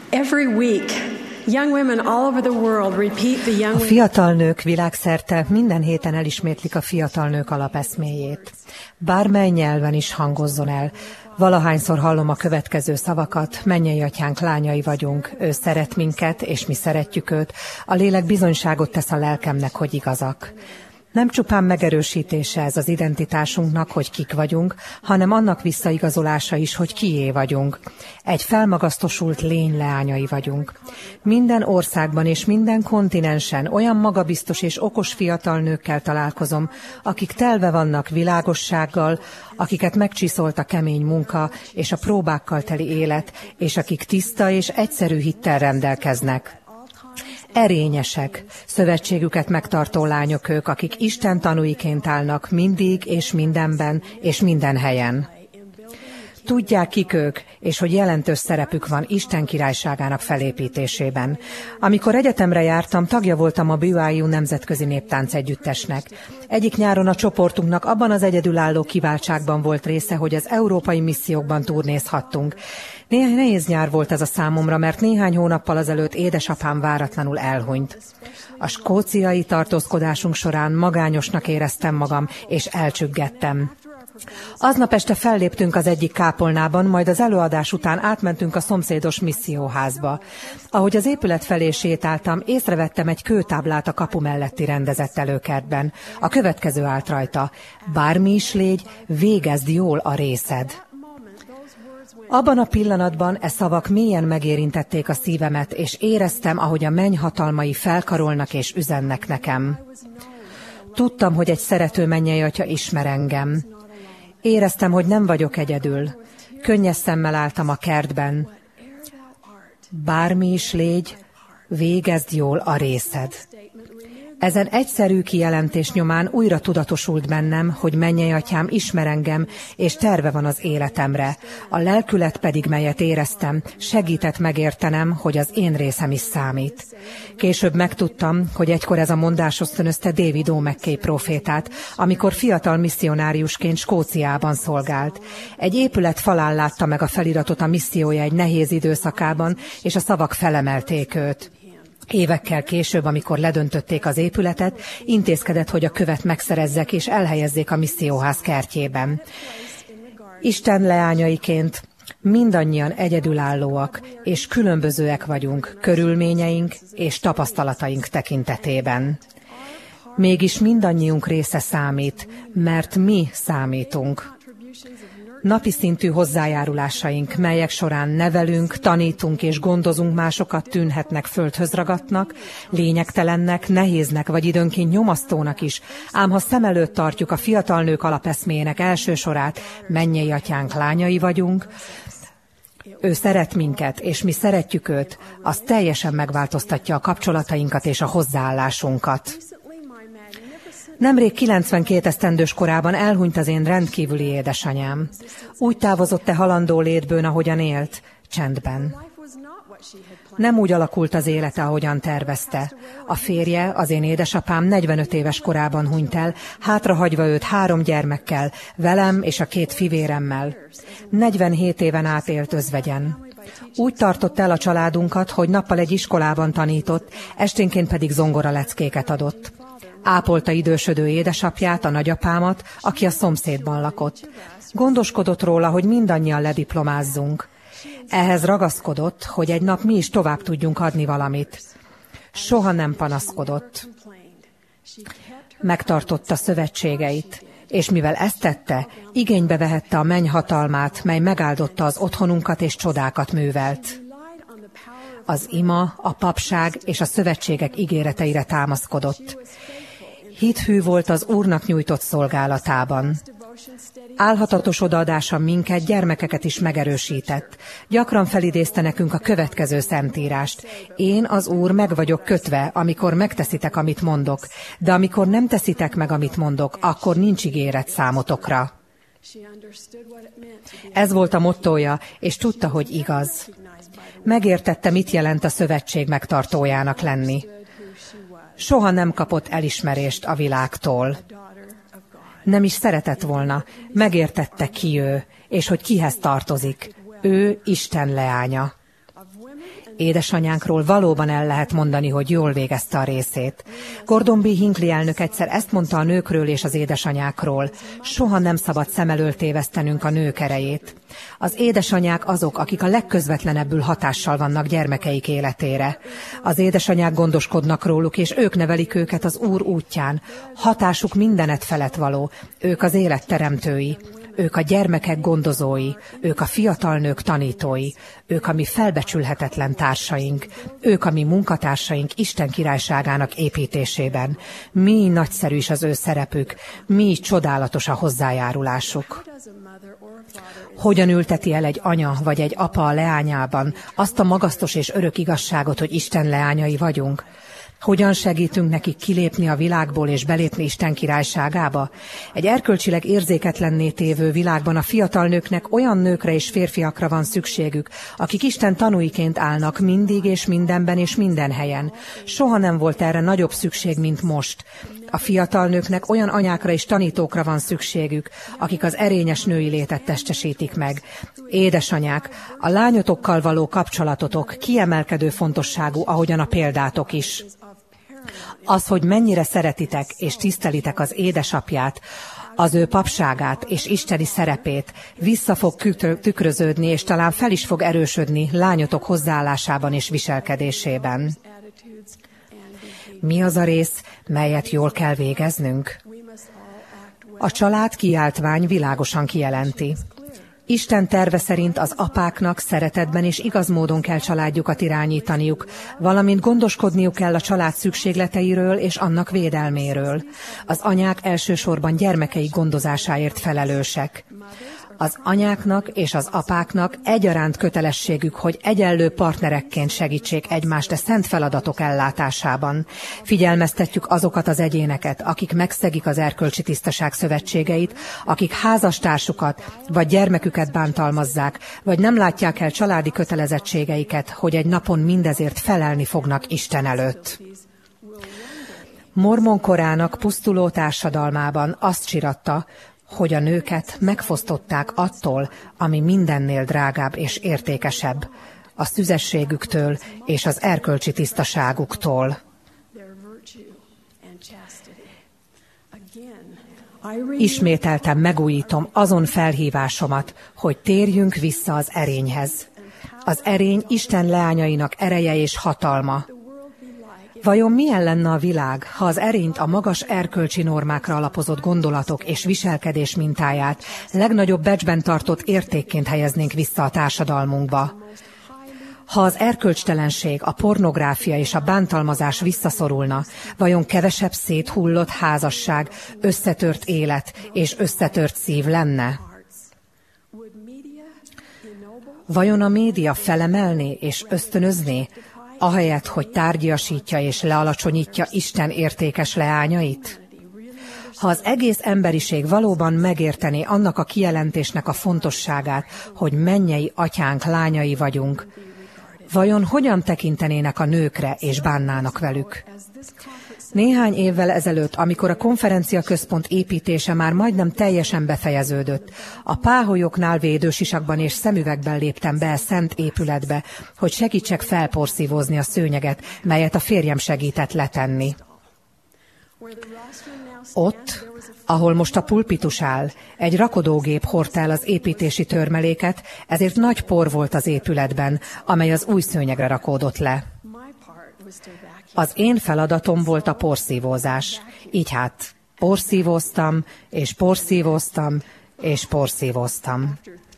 Every week, young women all over the world repeat the young A fiatal nők világszerte minden héten elismétlik a fiatal nők alapeszméjét. Bármely nyelven is hangozzon el. Valahányszor hallom a következő szavakat: mennyei atyánk lányai vagyunk, ő szeret minket, és mi szeretjük őt. A lélek bizonyságot tesz a lelkemnek, hogy igazak. Nem csupán megerősítése ez az identitásunknak, hogy kik vagyunk, hanem annak visszaigazolása is, hogy kié vagyunk. Egy felmagasztosult lény leányai vagyunk. Minden országban és minden kontinensen olyan magabiztos és okos fiatal nőkkel találkozom, akik telve vannak világossággal, akiket megcsiszolt a kemény munka és a próbákkal teli élet, és akik tiszta és egyszerű hittel rendelkeznek. Erényesek, szövetségüket megtartó lányok ők, akik Isten tanúiként állnak mindig és mindenben és minden helyen. Tudják, kik ők, és hogy jelentős szerepük van Isten királyságának felépítésében. Amikor egyetemre jártam, tagja voltam a BYU Nemzetközi Néptánc Együttesnek. Egyik nyáron a csoportunknak abban az egyedülálló kiváltságban volt része, hogy az európai missziókban turnézhattunk. Nehéz nyár volt ez a számomra, mert néhány hónappal azelőtt édesapám váratlanul elhunyt. A skóciai tartózkodásunk során magányosnak éreztem magam, és elcsüggettem. Aznap este felléptünk az egyik kápolnában, majd az előadás után átmentünk a szomszédos misszióházba. Ahogy az épület felé sétáltam, észrevettem egy kőtáblát a kapu melletti rendezett előkertben. A következő állt rajta: bármi is légy, végezd jól a részed. Abban a pillanatban e szavak mélyen megérintették a szívemet, és éreztem, ahogy a menny hatalmai felkarolnak és üzennek nekem. Tudtam, hogy egy szerető mennyei atya ismer engem. Éreztem, hogy nem vagyok egyedül. Könnyes szemmel álltam a kertben. Bármi is légy, végezd jól a részed. Ezen egyszerű kijelentés nyomán újra tudatosult bennem, hogy mennyei atyám ismer engem, és terve van az életemre. A lelkület pedig, melyet éreztem, segített megértenem, hogy az én részem is számít. Később megtudtam, hogy egykor ez a mondás ösztönözte David O. McKay prófétát, amikor fiatal misszionáriusként Skóciában szolgált. Egy épület falán látta meg a feliratot a missziója egy nehéz időszakában, és a szavak felemelték őt. Évekkel később, amikor ledöntötték az épületet, intézkedett, hogy a követ megszerezzek és elhelyezzék a misszióház kertjében. Isten leányaiként mindannyian egyedülállóak és különbözőek vagyunk körülményeink és tapasztalataink tekintetében. Mégis mindannyiunk része számít, mert mi számítunk. Napi szintű hozzájárulásaink, melyek során nevelünk, tanítunk és gondozunk másokat, tűnhetnek földhöz ragadtnak, lényegtelennek, nehéznek vagy időnként nyomasztónak is, ám ha szem előtt tartjuk a fiatal nők alapeszméjének első sorát, mennyei atyánk lányai vagyunk, ő szeret minket, és mi szeretjük őt, az teljesen megváltoztatja a kapcsolatainkat és a hozzáállásunkat. Nemrég 92 esztendős korában elhunyt az én rendkívüli édesanyám. Úgy távozott halandó létből, ahogyan élt, csendben. Nem úgy alakult az élete, ahogyan tervezte. A férje, az én édesapám 45 éves korában hunyt el, hátrahagyva őt 3 gyermekkel, velem és a 2 fivéremmel. 47 éven át élt özvegyen. Úgy tartott el a családunkat, hogy nappal egy iskolában tanított, esténként pedig zongoraleckéket adott. Ápolta idősödő édesapját, a nagyapámat, aki a szomszédban lakott. Gondoskodott róla, hogy mindannyian lediplomázzunk. Ehhez ragaszkodott, hogy egy nap mi is tovább tudjunk adni valamit. Soha nem panaszkodott. Megtartotta szövetségeit, és mivel ezt tette, igénybe vehette a menny hatalmát, mely megáldotta az otthonunkat és csodákat művelt. Az ima, a papság és a szövetségek ígéreteire támaszkodott. Hithű volt az Úrnak nyújtott szolgálatában. Álhatatos odaadása minket, gyermekeket is megerősített. Gyakran felidézte nekünk a következő szentírást: én, az Úr, meg vagyok kötve, amikor megteszitek, amit mondok, de amikor nem teszitek meg, amit mondok, akkor nincs ígéret számotokra. Ez volt a mottója, és tudta, hogy igaz. Megértette, mit jelent a szövetség megtartójának lenni. Soha nem kapott elismerést a világtól. Nem is szeretett volna, megértette, ki ő, és hogy kihez tartozik. Ő Isten leánya. Édesanyánkról valóban el lehet mondani, hogy jól végezte a részét. Gordon B. Hinckley elnök egyszer ezt mondta a nőkről és az édesanyákról. Soha nem szabad szem elől tévesztenünk a nők erejét. Az édesanyák azok, akik a legközvetlenebbül hatással vannak gyermekeik életére. Az édesanyák gondoskodnak róluk, és ők nevelik őket az Úr útján. Hatásuk mindenet felett való. Ők az élet teremtői. Ők a gyermekek gondozói, ők a fiatal nők tanítói, ők a mi felbecsülhetetlen társaink, ők a mi munkatársaink Isten királyságának építésében. Mi nagyszerű is az ő szerepük, mi csodálatos a hozzájárulásuk. Hogyan ülteti el egy anya vagy egy apa a leányában azt a magasztos és örök igazságot, hogy Isten leányai vagyunk? Hogyan segítünk nekik kilépni a világból és belépni Isten királyságába? Egy erkölcsileg érzéketlenné tévő világban a fiatal nőknek olyan nőkre és férfiakra van szükségük, akik Isten tanúiként állnak mindig és mindenben és minden helyen. Soha nem volt erre nagyobb szükség, mint most. A fiatal nőknek olyan anyákra és tanítókra van szükségük, akik az erényes női létet testesítik meg. Édesanyák, a lányotokkal való kapcsolatotok kiemelkedő fontosságú, ahogyan a példátok is. Az, hogy mennyire szeretitek és tisztelitek az édesapját, az ő papságát és isteni szerepét, vissza fog tükröződni, és talán fel is fog erősödni lányotok hozzáállásában és viselkedésében. Mi az a rész, melyet jól kell végeznünk? A család kiáltvány világosan kijelenti. Isten terve szerint az apáknak szeretetben és igaz módon kell családjukat irányítaniuk, valamint gondoskodniuk kell a család szükségleteiről és annak védelméről. Az anyák elsősorban gyermekeik gondozásáért felelősek. Az anyáknak és az apáknak egyaránt kötelességük, hogy egyenlő partnerekként segítsék egymást a szent feladatok ellátásában. Figyelmeztetjük azokat az egyéneket, akik megszegik az erkölcsi tisztaság szövetségeit, akik házastársukat vagy gyermeküket bántalmazzák, vagy nem látják el családi kötelezettségeiket, hogy egy napon mindezért felelni fognak Isten előtt. Mormon korának pusztuló társadalmában azt csiratta, hogy a nőket megfosztották attól, ami mindennél drágább és értékesebb, a szüzességüktől és az erkölcsi tisztaságuktól. Ismételten megújítom azon felhívásomat, hogy térjünk vissza az erényhez. Az erény Isten leányainak ereje és hatalma. Vajon milyen lenne a világ, ha az erényt, a magas erkölcsi normákra alapozott gondolatok és viselkedés mintáját legnagyobb becsben tartott értékként helyeznénk vissza a társadalmunkba? Ha az erkölcstelenség, a pornográfia és a bántalmazás visszaszorulna, vajon kevesebb széthullott házasság, összetört élet és összetört szív lenne? Vajon a média felemelné és ösztönözné, ahelyett, hogy tárgyasítja és lealacsonyítja Isten értékes leányait? Ha az egész emberiség valóban megértené annak a kijelentésnek a fontosságát, hogy mennyei atyánk lányai vagyunk, vajon hogyan tekintenének a nőkre és bánnának velük? Néhány évvel ezelőtt, amikor a konferenciaközpont építése már majdnem teljesen befejeződött, a páholyoknál védősisakban és szemüvegben léptem be a szent épületbe, hogy segítsek felporszívózni a szőnyeget, melyet a férjem segített letenni. Ott, ahol most a pulpitus áll, egy rakodógép hordta el az építési törmeléket, ezért nagy por volt az épületben, amely az új szőnyegre rakódott le. Az én feladatom volt a porszívózás. Így hát porszívóztam, és porszívóztam, és porszívóztam.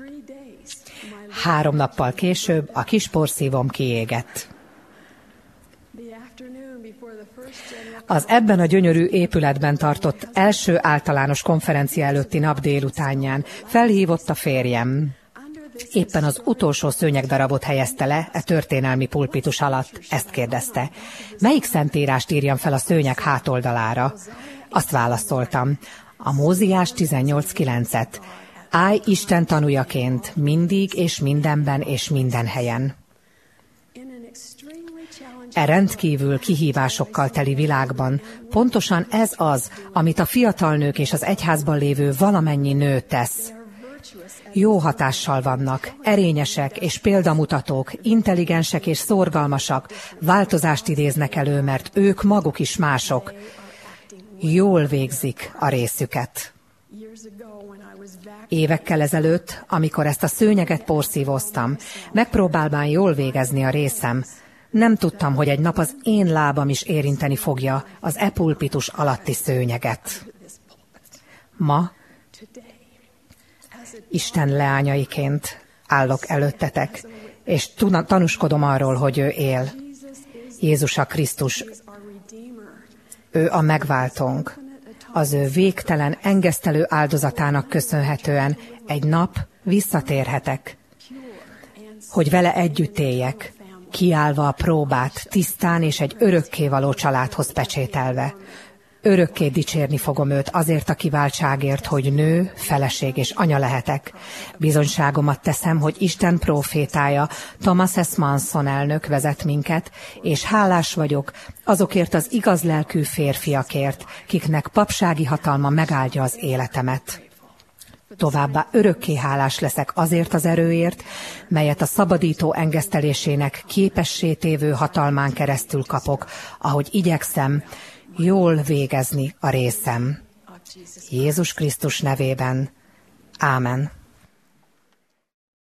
3 nappal később a kis porszívom kiégett. Az ebben a gyönyörű épületben tartott első általános konferencia előtti nap délutánján felhívott a férjem. Éppen az utolsó szőnyegdarabot helyezte le e történelmi pulpitus alatt. Ezt kérdezte. Melyik szentírást írjam fel a szőnyeg hátoldalára? Azt válaszoltam. A Móziás 18:9-et. Állj Isten tanújaként, mindig és mindenben és minden helyen. E rendkívül kihívásokkal teli világban pontosan ez az, amit a fiatal nők és az egyházban lévő valamennyi nő tesz. Jó hatással vannak, erényesek és példamutatók, intelligensek és szorgalmasak, változást idéznek elő, mert ők maguk is mások. Jól végzik a részüket. Évekkel ezelőtt, amikor ezt a szőnyeget porszívoztam, megpróbálván jól végezni a részem, nem tudtam, hogy egy nap az én lábam is érinteni fogja az epulpitus alatti szőnyeget. Ma Isten leányaiként állok előttetek, és tanúskodom arról, hogy ő él. Jézus a Krisztus, ő a megváltónk. Az ő végtelen, engesztelő áldozatának köszönhetően egy nap visszatérhetek, hogy vele együtt éljek, kiállva a próbát, tisztán és egy örökkévaló családhoz pecsételve. Örökké dicsérni fogom őt azért a kiváltságért, hogy nő, feleség és anya lehetek. Bizonyságomat teszem, hogy Isten prófétája, Thomas S. Manson elnök vezet minket, és hálás vagyok azokért az igaz lelkű férfiakért, kiknek papsági hatalma megáldja az életemet. Továbbá örökké hálás leszek azért az erőért, melyet a szabadító engesztelésének képessé tévő hatalmán keresztül kapok, ahogy igyekszem jól végezni a részem. Jézus Krisztus nevében. Ámen.